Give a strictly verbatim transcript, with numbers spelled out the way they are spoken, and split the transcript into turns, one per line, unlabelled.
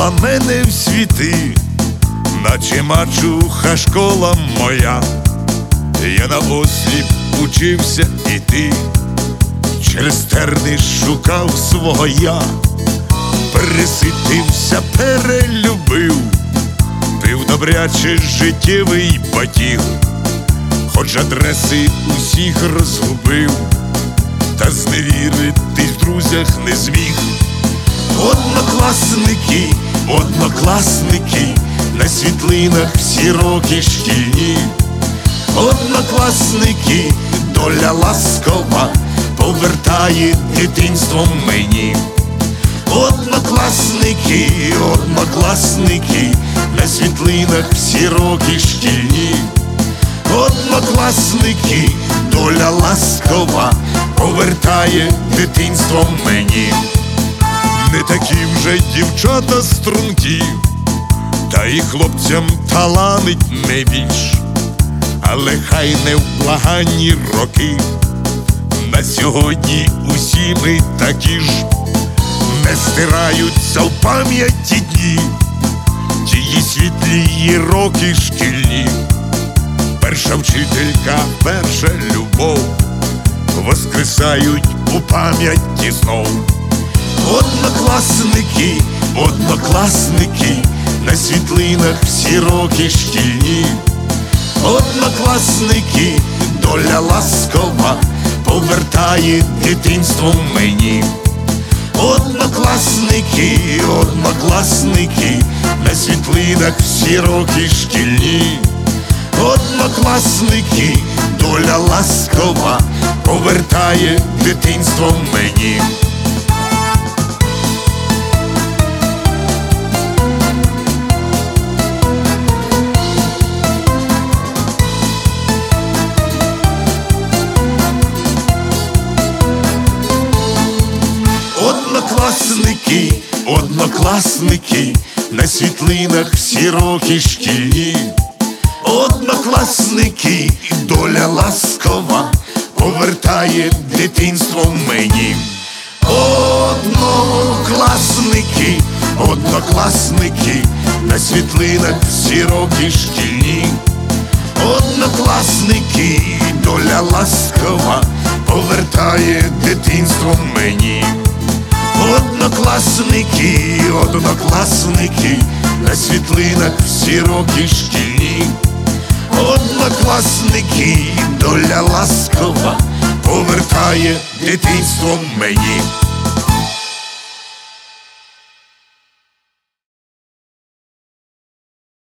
Вела мене в світи, наче мачуха школа моя. Я на осліп учився іти, через терни шукав свого я. Переситився, перелюбив, пив добряче життєвий батіг, хоч адреси усіх розгубив, та зневіритись в друзях не зміг. Однокласники, однокласники, на світлинах всі роки шкільні. Однокласники, доля ласкова повертає дитинством мені. Однокласники, однокласники, на світлинах всі роки шкільні. Однокласники, доля ласкова повертає дитинством мені. Не такі вже дівчата стрункі, та і хлопцям таланить не більш. Але хай не в благанні роки, на сьогодні усі ми такі ж. Не стираються в пам'яті дні, тії світлі роки шкільні. Перша вчителька, перша любов воскресають у пам'яті знов. Однокласники, однокласники, на світлинах всі роки шкільні. Однокласники, доля ласкова повертає дитинством мені. Однокласники, однокласники, на світлинах всі роки шкільні. Однокласники, доля ласкова повертає дитинством мені. Однокласники, однокласники, на світлинах всі роки шкільні. Однокласники, доля ласкова повертає дитинство мені. Однокласники, однокласники, на світлинах всі роки шкільні. Однокласники, доля ласкова повертає дитинство мені. Однокласники, однокласники, на світлинах всі роки шкільні. Однокласники, доля ласкова повертає дитинство мені.